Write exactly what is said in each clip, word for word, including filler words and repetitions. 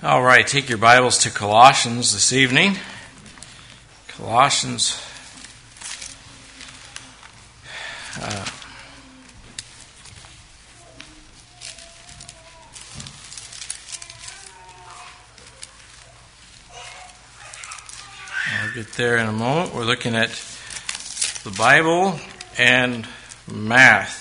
All right, take your Bibles to Colossians this evening. Colossians. Uh, I'll get there in a moment. We're looking at the Bible and math.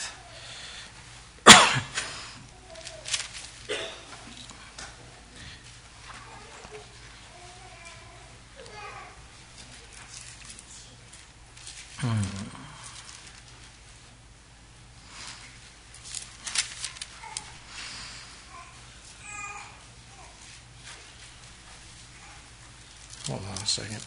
Hold on a second.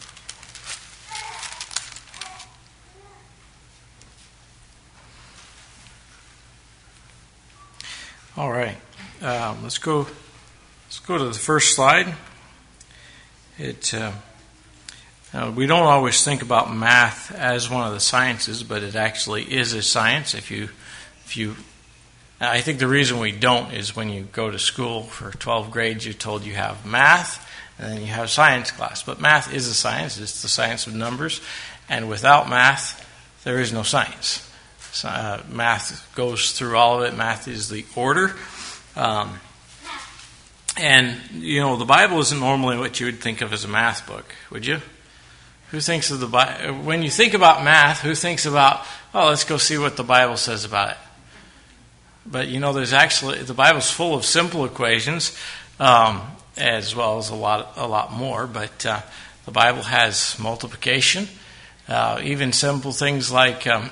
All right, um, let's go. Let's go to the first slide. It uh, uh, we don't always think about math as one of the sciences, but it actually is a science. If you, if you, I think the reason we don't is when you go to school for twelve grades, you're told you have math. And then you have science class. But math is a science. It's the science of numbers. And without math, there is no science. So, uh, math goes through all of it. Math is the order. Um, and, you know, the Bible isn't normally what you would think of as a math book, would you? Who thinks of the Bible? When you think about math, who thinks about, oh, let's go see what the Bible says about it? But, you know, there's actually, the Bible's full of simple equations. Um, as well as a lot a lot more, but uh, the Bible has multiplication, uh, even simple things like um,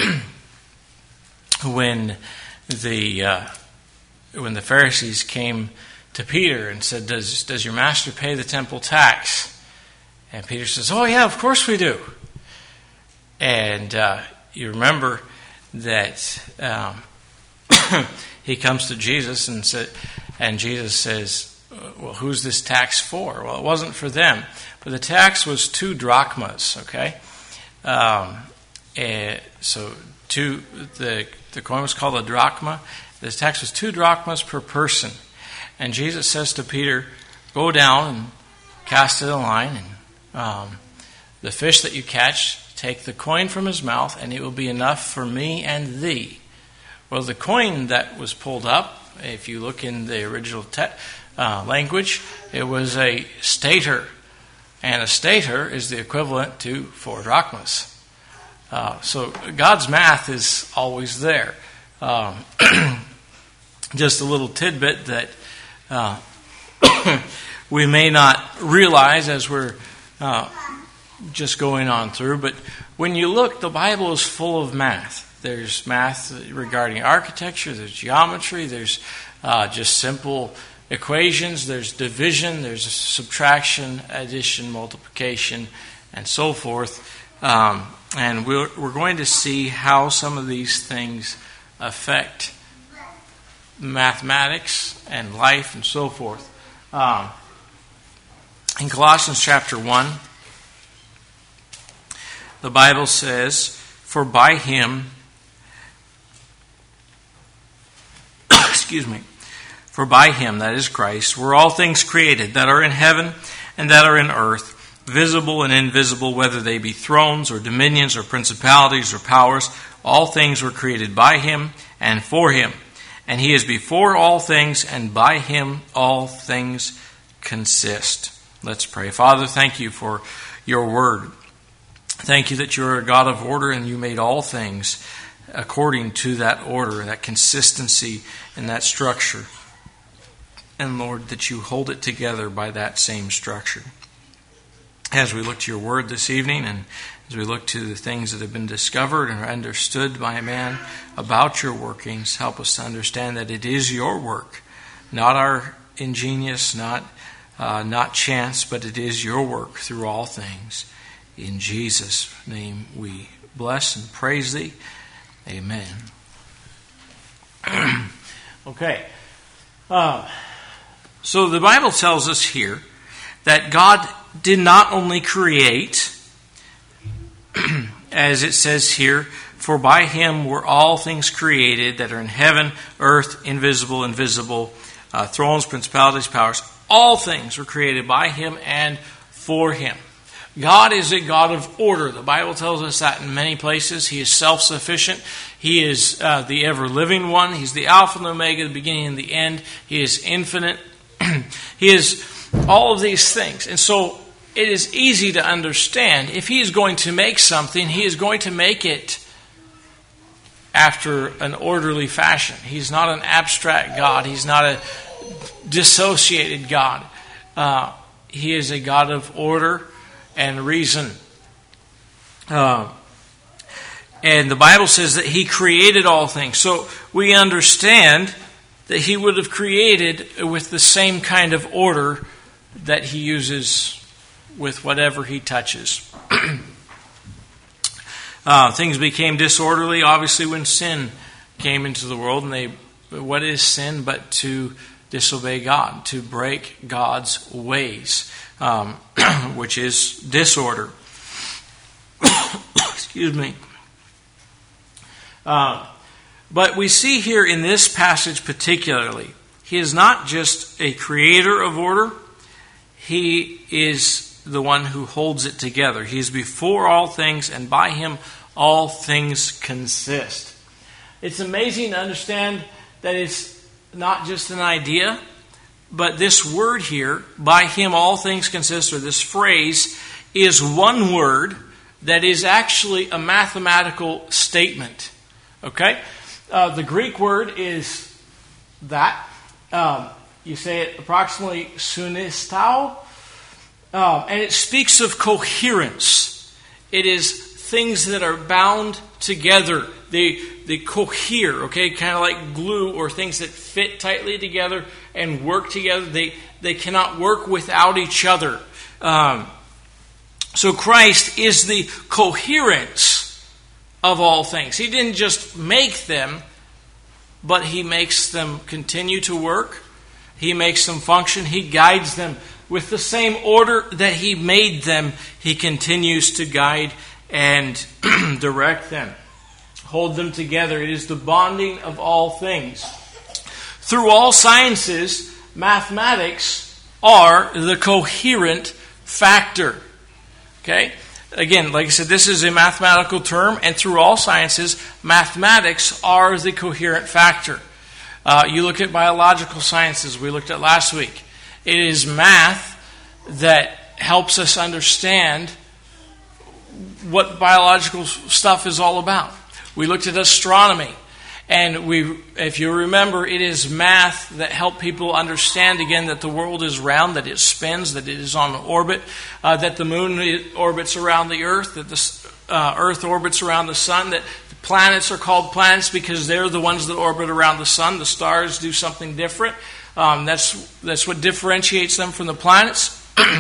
when the uh, when the Pharisees came to Peter and said, does does your master pay the temple tax? And Peter says, oh yeah, of course we do. And uh, you remember that um, he comes to Jesus and said, and Jesus says, well, who's this tax for? Well, it wasn't for them. But the tax was two drachmas, okay? Um, and so two, the, the coin was called a drachma. The tax was two drachmas per person. And Jesus says to Peter, go down and cast it in a line. And um, the fish that you catch, take the coin from his mouth, and it will be enough for me and thee. Well, the coin that was pulled up, if you look in the original text, Uh, language, it was a stater, and a stater is the equivalent to four drachmas. Uh, so God's math is always there. Um, just a little tidbit that uh, we may not realize as we're uh, just going on through, but when you look, the Bible is full of math. There's math regarding architecture, there's geometry, there's uh, just simple equations, there's division, there's subtraction, addition, multiplication, and so forth. Um, and we're, we're going to see how some of these things affect mathematics and life and so forth. Um, in Colossians chapter one, the Bible says, for by him, excuse me, For by him, that is Christ, were all things created that are in heaven and that are in earth, visible and invisible, whether they be thrones or dominions or principalities or powers. All things were created by him and for him. And he is before all things, and by him all things consist. Let's pray. Father, thank you for your word. Thank you that you are a God of order and you made all things according to that order, that consistency and that structure. And Lord, that you hold it together by that same structure. As we look to your word this evening, and as we look to the things that have been discovered and understood by man about your workings, help us to understand that it is your work, not our ingenious, not uh, not chance, but it is your work through all things. In Jesus' name we bless and praise thee. Amen. Okay. Uh, So the Bible tells us here that God did not only create, as it says here, for by him were all things created that are in heaven, earth, invisible, and visible, uh, thrones, principalities, powers. All things were created by him and for him. God is a God of order. The Bible tells us that in many places. He is self-sufficient. He is uh, the ever-living one. He's the Alpha and the Omega, the beginning and the end. He is infinite. He is all of these things. And so it is easy to understand. If he is going to make something, he is going to make it after an orderly fashion. He's not an abstract God. He's not a dissociated God. Uh, he is a God of order and reason. Uh, and the Bible says that he created all things. So we understand that he would have created with the same kind of order that he uses with whatever he touches. uh, things became disorderly, obviously, when sin came into the world. And they, what is sin but to disobey God, to break God's ways, um, which is disorder. Excuse me. Uh, but we see here in this passage particularly, he is not just a creator of order, he is the one who holds it together. He is before all things, and by him all things consist. It's amazing to understand that it's not just an idea, but this word here, by him all things consist, or this phrase, is one word that is actually a mathematical statement. Okay? Uh, the Greek word is that. Um, you say it approximately sunistao. Um, and it speaks of coherence. It is things that are bound together. They they cohere, okay, kind of like glue, or things that fit tightly together and work together. They they cannot work without each other. Um, so Christ is the coherence of all things. He didn't just make them, but he makes them continue to work. He makes them function. He guides them with the same order that he made them. He continues to guide and direct them. Hold them together. It is the bonding of all things. Through all sciences, mathematics are the coherent factor. Okay? Again, like I said, this is a mathematical term, and through all sciences, mathematics are the coherent factor. Uh, you look at biological sciences, we looked at last week. It is math that helps us understand what biological stuff is all about. We looked at astronomy, and we, if you remember, it is math that helped people understand again that the world is round, that it spins, that it is on orbit, uh, that the moon orbits around the earth, that the uh, earth orbits around the sun, that the planets are called planets because they're the ones that orbit around the sun. The stars do something different. Um, that's that's what differentiates them from the planets.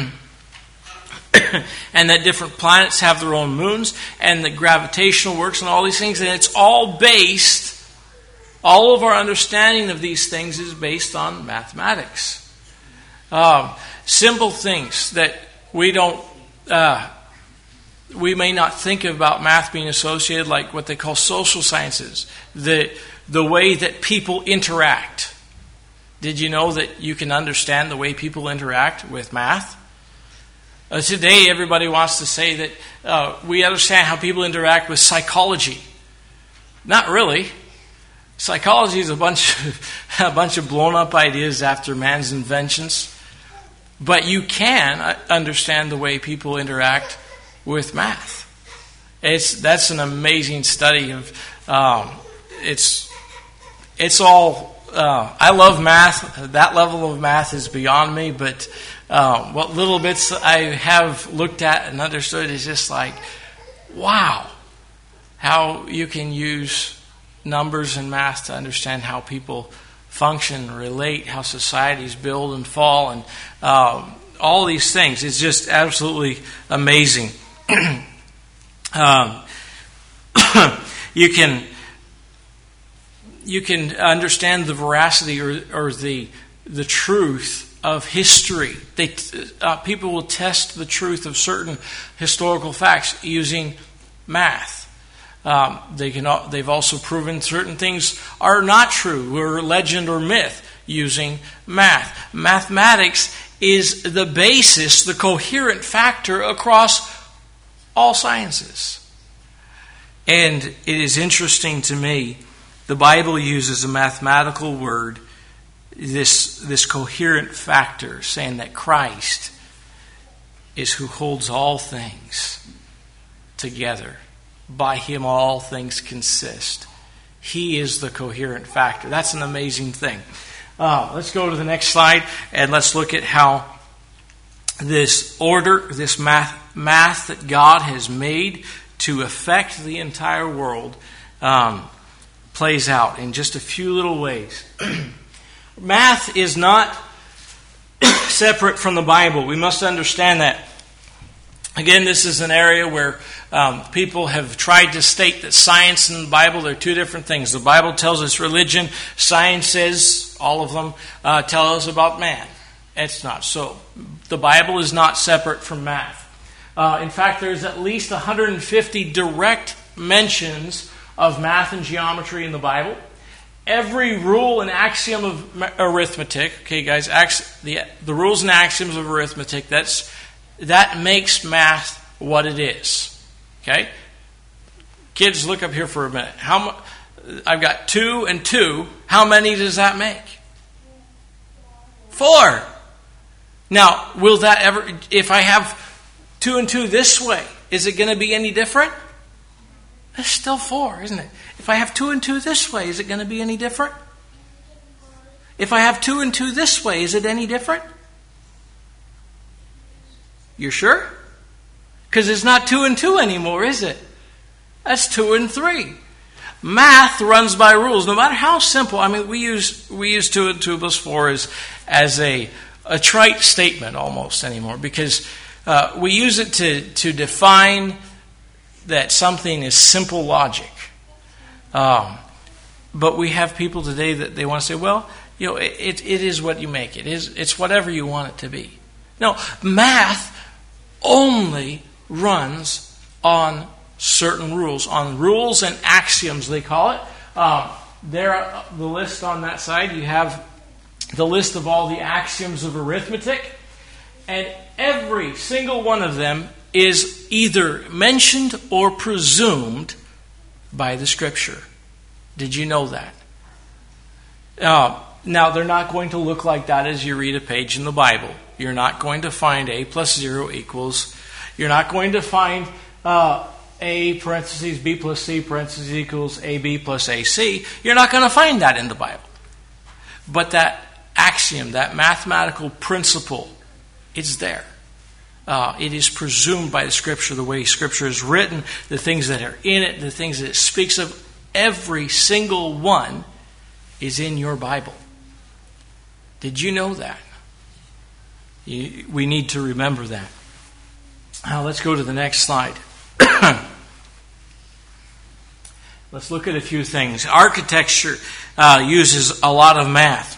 And that different planets have their own moons, and the gravitational works and all these things, and it's all based, all of our understanding of these things is based on mathematics. Um, simple things that we don't, uh, we may not think about math being associated, like what they call social sciences, the the way that people interact. Did you know that you can understand the way people interact with math? Uh, today, everybody wants to say that uh, we understand how people interact with psychology. Not really. Psychology is a bunch of, a bunch of blown-up ideas after man's inventions. But you can understand the way people interact with math. It's that's an amazing study of. Um, it's it's all. Uh, I love math. That level of math is beyond me, but. Uh, what little bits I have looked at and understood is just like, wow, how you can use numbers and math to understand how people function, relate, how societies build and fall, and uh, all these things. It's just absolutely amazing. um, you can you can understand the veracity or, or the the truth of history. They, uh, people will test the truth of certain historical facts using math. Um, they can. They've also proven certain things are not true, or legend or myth, using math. Mathematics is the basis, the coherent factor across all sciences. And it is interesting to me, the Bible uses a mathematical word, this, this coherent factor, saying that Christ is who holds all things together. By him all things consist. He is the coherent factor. That's an amazing thing. Uh, let's go to the next slide and let's look at how this order, this math, math that God has made to affect the entire world um, plays out in just a few little ways. Math is not separate from the Bible. We must understand that. Again, this is an area where um, people have tried to state that science and the Bible are two different things. The Bible tells us religion. Science says, all of them, uh, tell us about man. It's not so. The Bible is not separate from math. Uh, in fact, there's at least one hundred fifty direct mentions of math and geometry in the Bible. Every rule and axiom of arithmetic, okay guys, the, the rules and axioms of arithmetic, that's that makes math what it is. Okay? Kids, look up here for a minute. How I've got two and two. How many does that make? Four. Now, will that ever, if I have two and two this way, is it going to be any different? It's still four, isn't it? If I have two and two this way, is it going to be any different? If I have two and two this way, is it any different? You're sure? Because it's not two and two anymore, is it? That's two and three. Math runs by rules, no matter how simple. I mean, we use we use two and two plus four as as a a trite statement almost anymore, because uh, we use it to to define that something is simple logic. Um, but we have people today that they want to say, well, you know, it it is what you make it. It is it's whatever you want it to be. No, math only runs on certain rules, on rules and axioms, they call it. Um, there, the list on that side, you have the list of all the axioms of arithmetic, and every single one of them is either mentioned or presumed by the Scripture. Did you know that? Uh, now, they're not going to look like that as you read a page in the Bible. You're not going to find A plus zero equals. You're not going to find uh, A parentheses B plus C parentheses equals A B plus A C. You're not going to find that in the Bible. But that axiom, that mathematical principle, it's there. Uh, it is presumed by the Scripture, the way Scripture is written, the things that are in it, the things that it speaks of. Every single one is in your Bible. Did you know that? You, we need to remember that. Now let's go to the next slide. Let's look at a few things. Architecture uh, uses a lot of math.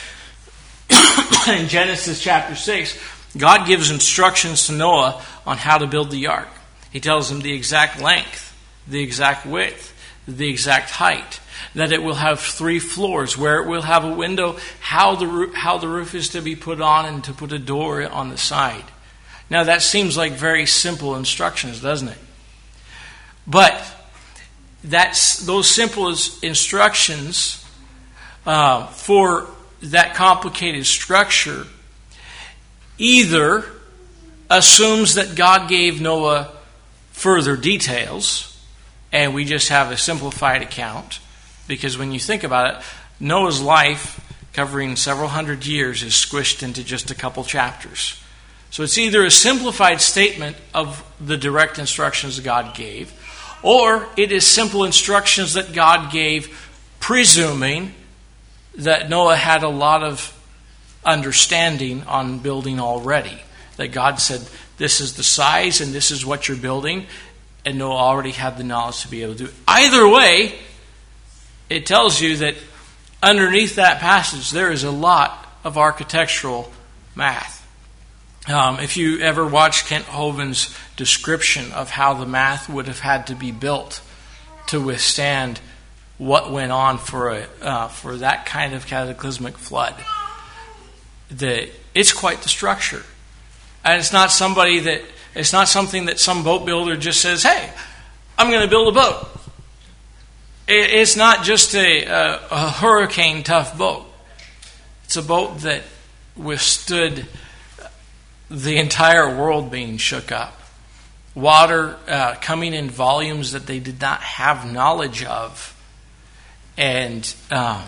In Genesis chapter six, God gives instructions to Noah on how to build the ark. He tells him the exact length, the exact width, the exact height, that it will have three floors, where it will have a window, how the roof, how the roof is to be put on, and to put a door on the side. Now that seems like very simple instructions, doesn't it? But that's those simple instructions uh, for that complicated structure either assumes that God gave Noah further details, and we just have a simplified account. Because when you think about it, Noah's life, covering several hundred years, is squished into just a couple chapters. So it's either a simplified statement of the direct instructions God gave, or it is simple instructions that God gave, presuming that Noah had a lot of understanding on building already. That God said, this is the size and this is what you're building, and Noah already had the knowledge to be able to do it. Either way, it tells you that underneath that passage there is a lot of architectural math. Um, if you ever watched Kent Hovind's description of how the math would have had to be built to withstand what went on for a uh, for that kind of cataclysmic flood. The it's quite the structure, and it's not somebody that it's not something that some boat builder just says, "Hey, I'm going to build a boat." It, it's not just a, a, a hurricane tough boat. It's a boat that withstood the entire world being shook up. Water uh, coming in volumes that they did not have knowledge of. And um,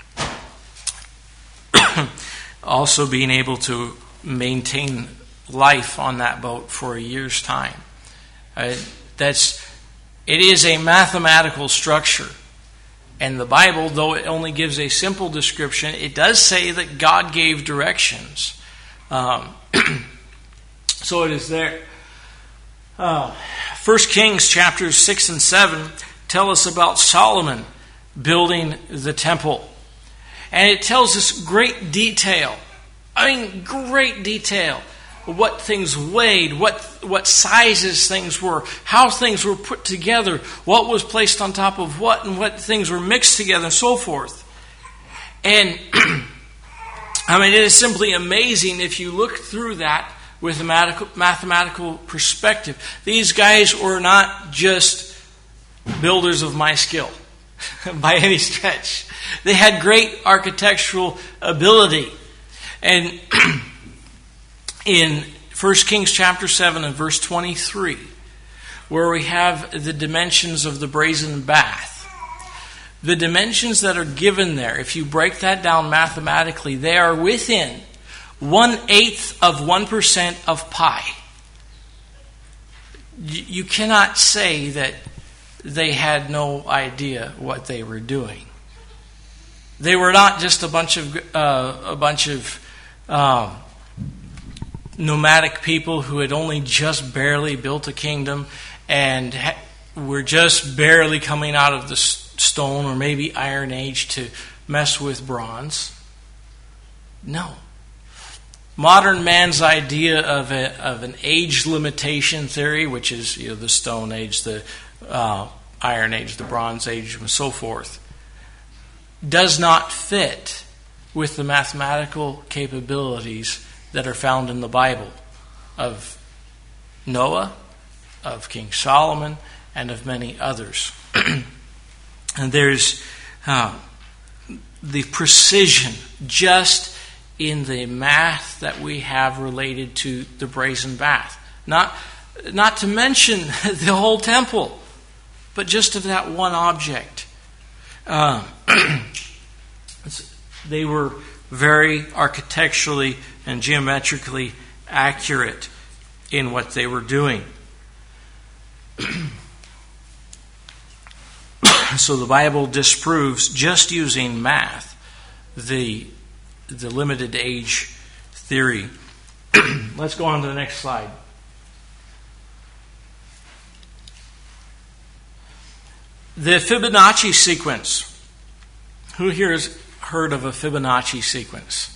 also being able to maintain life on that boat for a year's time. Uh, that's it is a mathematical structure. And the Bible, though it only gives a simple description, it does say that God gave directions. Um, so it is there. Uh, First Kings chapters six and seven tell us about Solomon building the temple. And it tells us great detail. I mean, great detail. What things weighed, what what sizes things were, how things were put together, what was placed on top of what, and what things were mixed together, and so forth. And I mean, it is simply amazing if you look through that with a mathematical perspective. These guys were not just builders of my skill by any stretch. They had great architectural ability. And in First Kings chapter seven and verse twenty-three, where we have the dimensions of the brazen bath, the dimensions that are given there, if you break that down mathematically, they are within one-eighth of one percent of pi. You cannot say that they had no idea what they were doing. They were not just a bunch of uh, a bunch of um, nomadic people who had only just barely built a kingdom and ha- were just barely coming out of the s- stone or maybe Iron Age to mess with bronze. No. Modern man's idea of a, of an age limitation theory, which is, you know, the Stone Age, the uh, Iron Age, the Bronze Age, and so forth, does not fit with the mathematical capabilities that are found in the Bible of Noah, of King Solomon, and of many others. And there's uh, the precision just in the math that we have related to the brazen bath. Not, not to mention the whole temple, but just of that one object. Uh, they were very architecturally and geometrically accurate in what they were doing. So the Bible disproves, just using math, the the limited age theory. Let's go on to the next slide. The Fibonacci sequence. Who here has heard of a Fibonacci sequence?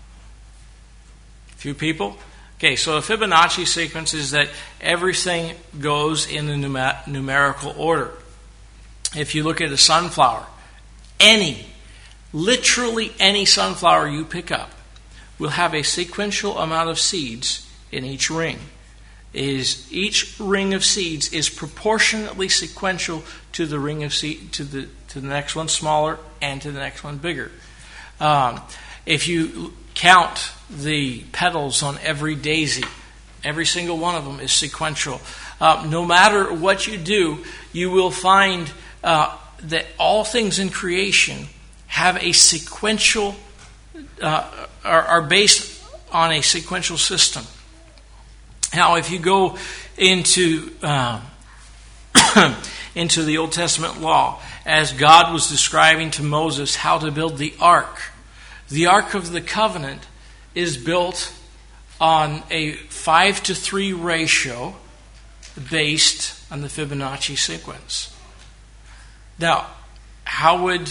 A few people? Okay, so a Fibonacci sequence is that everything goes in a numer- numerical order. If you look at a sunflower, any, literally any sunflower you pick up will have a sequential amount of seeds in each ring. Is each ring of seeds is proportionately sequential to the ring of seed to the to the next one smaller and to the next one bigger. Um, if you count the petals on every daisy, every single one of them is sequential. Uh, no matter what you do, you will find uh, that all things in creation have a sequential, uh, are, are based on a sequential system. Now, if you go into uh, into the Old Testament law, as God was describing to Moses how to build the ark, the Ark of the Covenant is built on a five to three ratio based on the Fibonacci sequence. Now, how would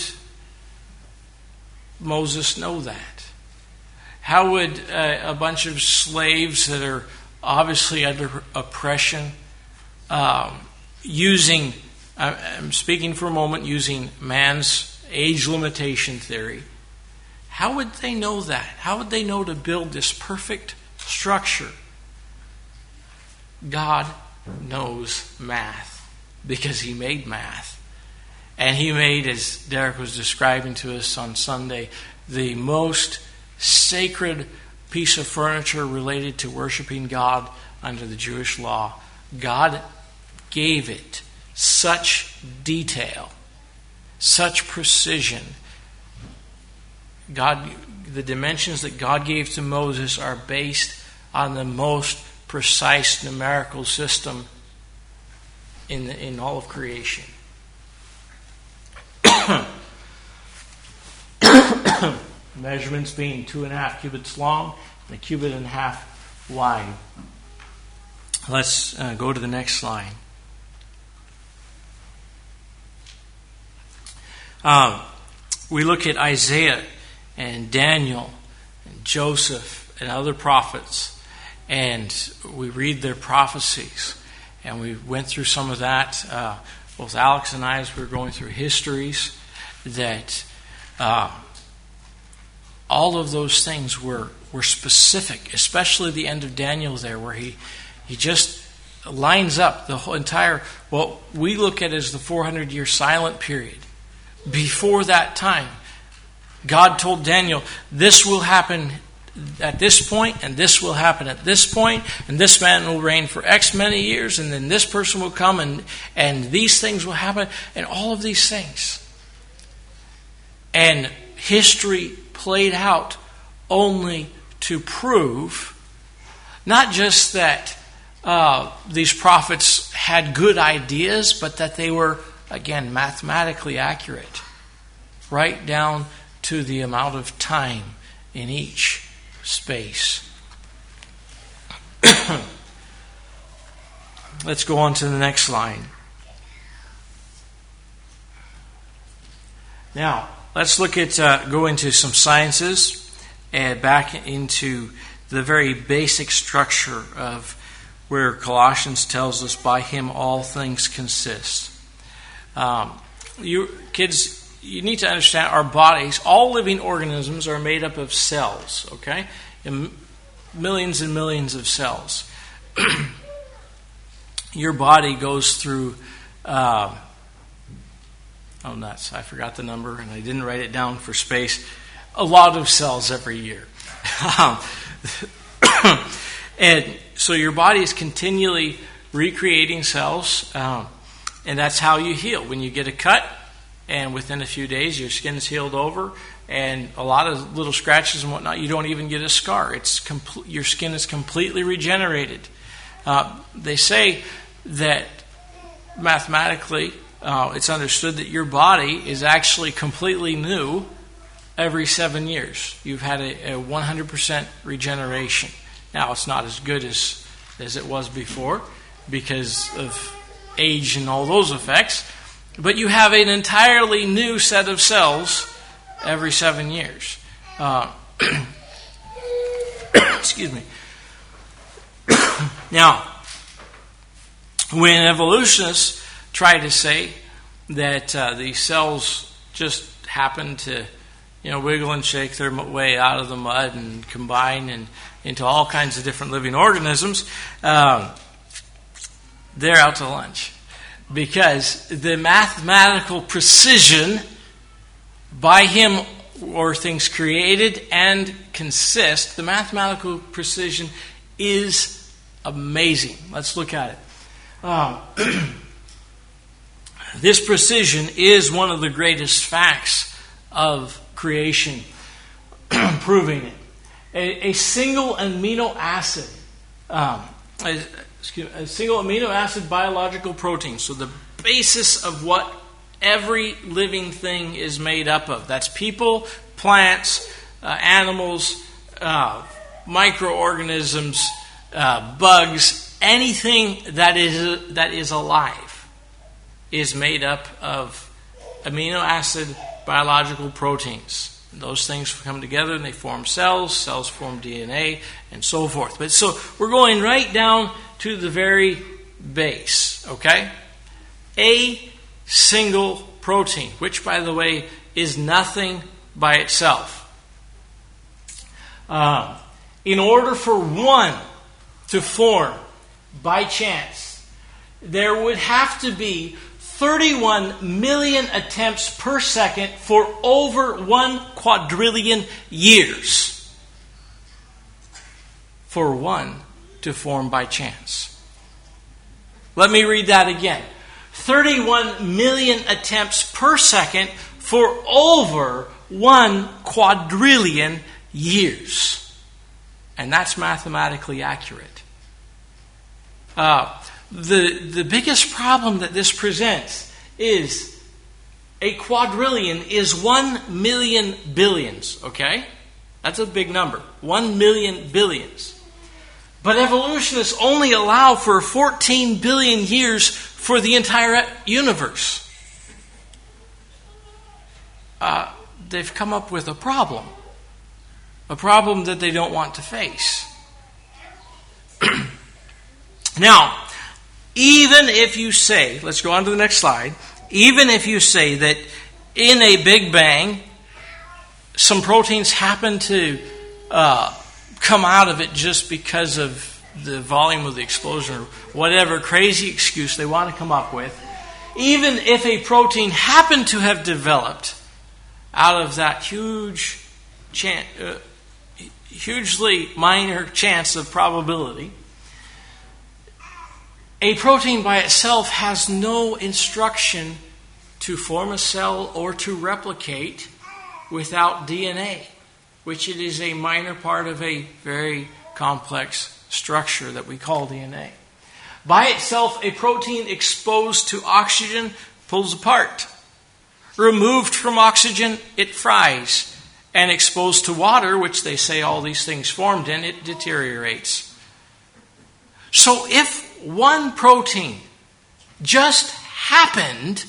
Moses know that? How would uh, a bunch of slaves that are obviously under oppression, um, using I'm speaking for a moment using man's age limitation theory. How would they know that? How would they know to build this perfect structure? God knows math because He made math. And He made, as Derek was describing to us on Sunday, the most sacred piece of furniture related to worshiping God under the Jewish law. God gave it such detail, such precision. God, the dimensions that God gave to Moses are based on the most precise numerical system in the, in all of creation. Measurements being two and a half cubits long and a cubit and a half wide. Let's uh, go to the next slide. Um, we look at Isaiah and Daniel and Joseph and other prophets, and we read their prophecies, and we went through some of that. Uh, both Alex and I, as we were going through histories, that uh, all of those things were were specific, especially the end of Daniel there, where he he just lines up the whole entire, what we look at as the four hundred year silent period. Before that time, God told Daniel, this will happen at this point, and this will happen at this point, and this man will reign for X many years, and then this person will come, and, and these things will happen, and all of these things. And history played out only to prove not just that uh, these prophets had good ideas, but that they were, again, mathematically accurate, right down to the amount of time in each space. Let's go on to the next slide. Now, let's look at, uh, go into some sciences and back into the very basic structure of where Colossians tells us, by Him all things consist. Um, you kids, you need to understand our bodies, all living organisms are made up of cells, okay? And millions and millions of cells. Your body goes through, uh, oh nuts, I forgot the number and I didn't write it down for space, a lot of cells every year. And so your body is continually recreating cells, um, and that's how you heal. When you get a cut, and within a few days your skin's healed over, and a lot of little scratches and whatnot, you don't even get a scar. It's com- your skin is completely regenerated. Uh, they say that mathematically, uh, it's understood that your body is actually completely new every seven years. You've had a, a one hundred percent regeneration. Now, it's not as good as, as it was before because of age and all those effects, but you have an entirely new set of cells every seven years. Uh, excuse me. Now, when evolutionists try to say that uh, these cells just happen to, you know, wiggle and shake their way out of the mud and combine and into all kinds of different living organisms, um, they're out to lunch. Because the mathematical precision, by Him or things created and consist, the mathematical precision is amazing. Let's look at it. Um, this precision is one of the greatest facts of creation, proving it. A, a single amino acid, um, a, excuse me, a single amino acid biological protein, so the basis of what every living thing is made up of. That's people, plants, uh, animals, uh, microorganisms, uh, bugs, anything that is that is alive is made up of amino acid biological proteins. Those things come together and they form cells. Cells form D N A and so forth. But so we're going right down to the very base, okay? A single protein, which, by the way, is nothing by itself. Um, in order for one to form by chance, there would have to be thirty-one million attempts per second for over one quadrillion years for one to form by chance. Let me read that again. thirty-one million attempts per second for over one quadrillion years. And that's mathematically accurate. Uh, the, the biggest problem that this presents is a quadrillion is one million billions, okay? That's a big number. One million billions. But evolutionists only allow for fourteen billion years for the entire universe. Uh, they've come up with a problem. A problem that they don't want to face. Now, even if you say, let's go on to the next slide, even if you say that in a Big Bang, some proteins happen to uh, come out of it just because of the volume of the explosion or whatever crazy excuse they want to come up with, even if a protein happened to have developed out of that huge chance, uh, hugely minor chance of probability, a protein by itself has no instruction to form a cell or to replicate without D N A, which it is a minor part of a very complex structure that we call D N A. By itself, a protein exposed to oxygen pulls apart. Removed from oxygen, it fries. And exposed to water, which they say all these things formed in, it deteriorates. So if one protein just happened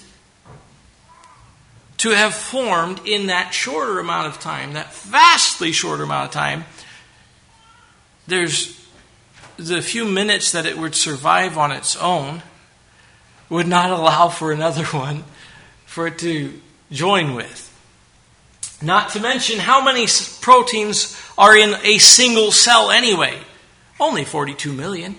to have formed in that shorter amount of time, that vastly shorter amount of time, there's the few minutes that it would survive on its own would not allow for another one for it to join with. Not to mention how many proteins are in a single cell anyway. Only forty-two million.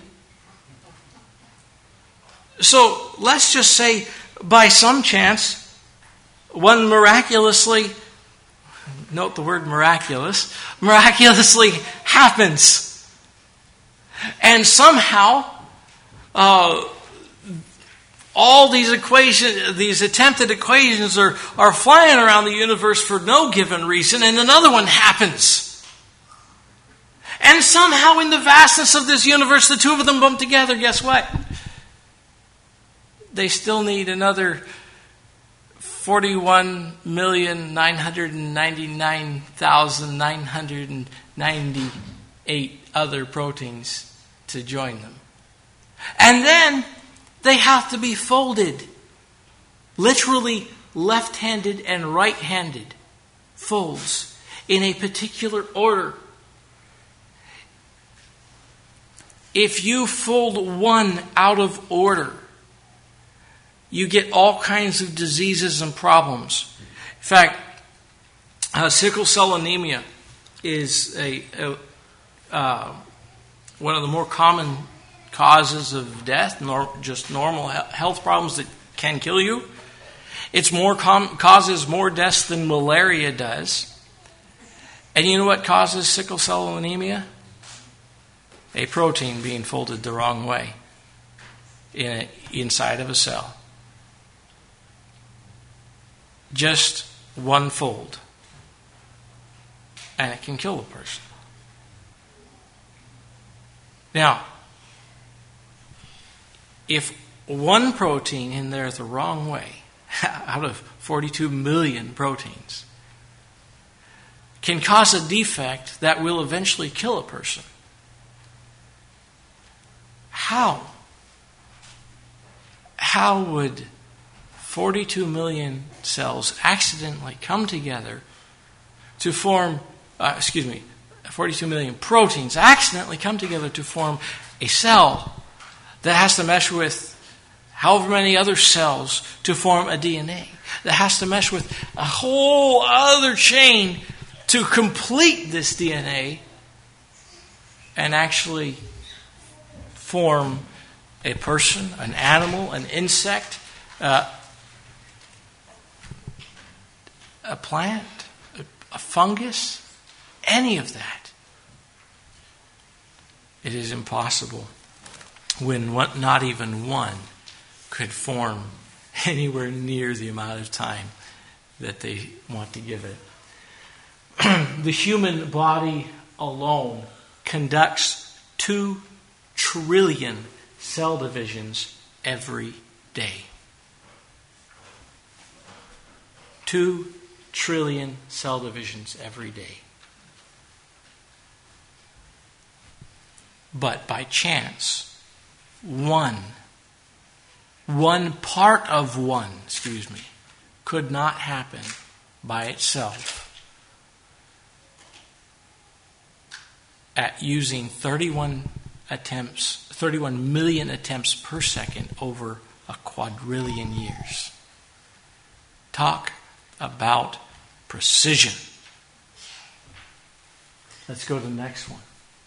So let's just say by some chance, one miraculously, note the word miraculous, miraculously happens. And somehow, uh, all these equations, these attempted equations are, are flying around the universe for no given reason, and another one happens. And somehow in the vastness of this universe, the two of them bump together. Guess what? They still need another forty-one million nine hundred ninety-nine thousand nine hundred ninety-eight other proteins to join them. And then they have to be folded. Literally left-handed and right-handed folds in a particular order. If you fold one out of order, you get all kinds of diseases and problems. In fact, uh, sickle cell anemia is a, a uh, one of the more common causes of death, nor just normal health problems that can kill you. It's more com- causes more deaths than malaria does. And you know what causes sickle cell anemia? A protein being folded the wrong way in a, inside of a cell. Just one fold. And it can kill a person. Now, if one protein in there the wrong way, out of forty-two million proteins, can cause a defect that will eventually kill a person, how? How would forty-two million cells accidentally come together to form, uh, excuse me, forty-two million proteins accidentally come together to form a cell that has to mesh with however many other cells to form a D N A that has to mesh with a whole other chain to complete this D N A and actually form a person, an animal, an insect, uh, a plant, a, a fungus, any of that. It is impossible when one, not even one could form anywhere near the amount of time that they want to give it. The human body alone conducts two trillion cell divisions every day. Two trillion cell divisions every day. But by chance, one, one part of one, excuse me, could not happen by itself at using thirty-one attempts, thirty-one million attempts per second over a quadrillion years. Talk about precision. Let's go to the next one.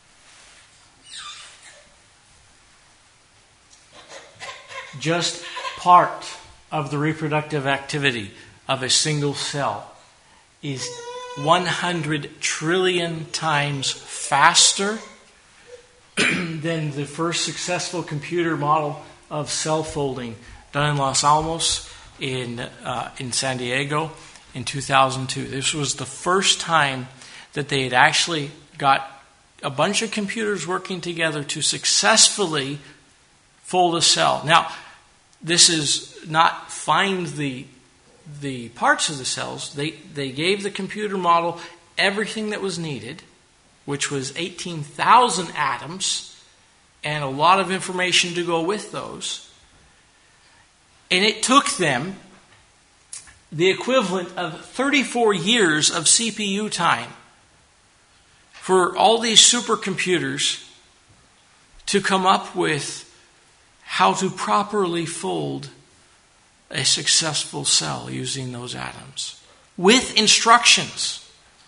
Just part of the reproductive activity of a single cell is one hundred trillion times faster than the first successful computer model of cell folding done in Los Alamos in uh, in San Diego in two thousand two. This was the first time that they had actually got a bunch of computers working together to successfully fold a cell. Now, this is not find the the parts of the cells. They they gave the computer model everything that was needed, which was eighteen thousand atoms and a lot of information to go with those. And it took them the equivalent of thirty-four years of C P U time for all these supercomputers to come up with how to properly fold a successful cell using those atoms with instructions.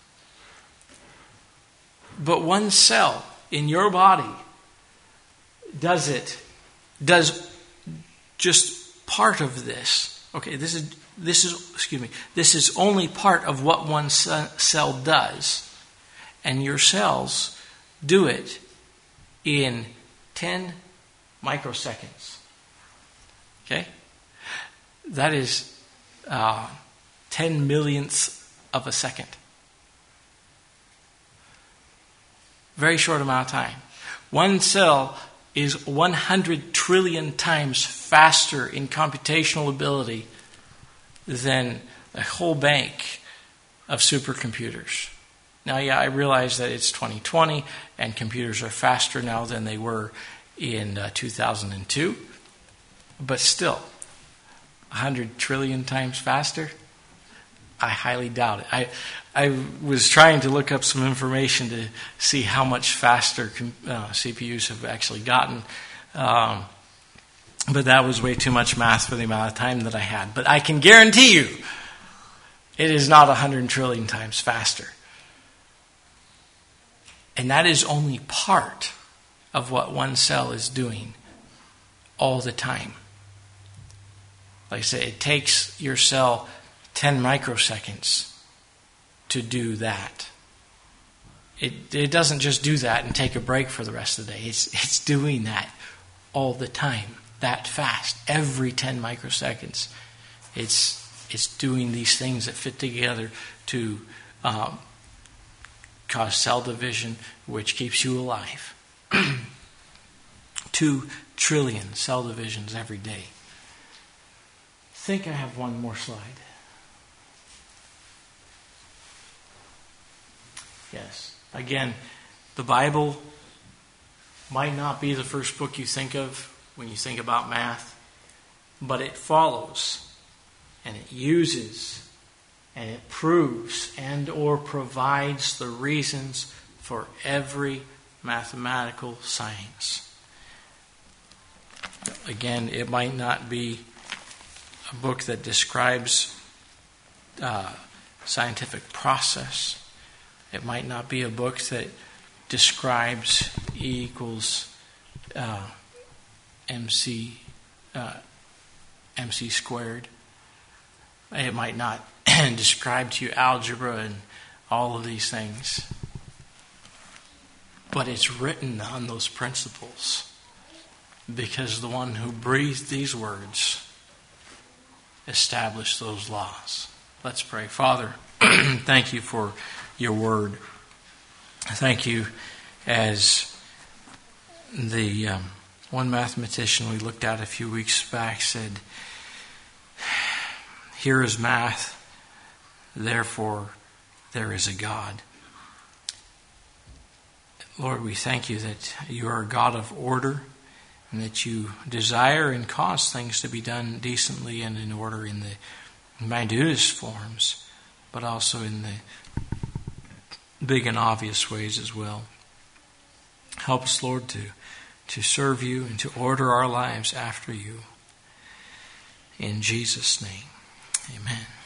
But one cell in your body does it, does just part of this. Okay, this is this is excuse me. This is only part of what one cell does, and your cells do it in ten microseconds. Okay, that is uh, ten millionths of a second. Very short amount of time. One cell is one hundred trillion times faster in computational ability than a whole bank of supercomputers. Now, yeah, I realize that it's twenty twenty and computers are faster now than they were in uh, two thousand two, but still, one hundred trillion times faster? I highly doubt it. I I was trying to look up some information to see how much faster uh, C P Us have actually gotten, um, but that was way too much math for the amount of time that I had. But I can guarantee you, it is not one hundred trillion times faster. And that is only part of what one cell is doing all the time. Like I say, it takes your cell ten microseconds to do that. It it doesn't just do that and take a break for the rest of the day. It's it's doing that all the time, that fast, every ten microseconds. It's it's doing these things that fit together to um, cause cell division, which keeps you alive. Two trillion cell divisions every day. I think I have one more slide. Yes. Again, the Bible might not be the first book you think of when you think about math, but it follows and it uses and it proves and or provides the reasons for every mathematical science. Again, it might not be a book that describes uh, scientific process. It might not be a book that describes E equals uh, MC uh, MC squared. It might not describe to you algebra and all of these things. But it's written on those principles because the one who breathed these words established those laws. Let's pray. Father, thank you for your word. Thank you as the um, one mathematician we looked at a few weeks back said, here is math, therefore there is a God. Lord, we thank you that you are a God of order and that you desire and cause things to be done decently and in order in the minutest forms, but also in the big and obvious ways as well. Help us, Lord, to, to serve you and to order our lives after you. In Jesus' name, amen.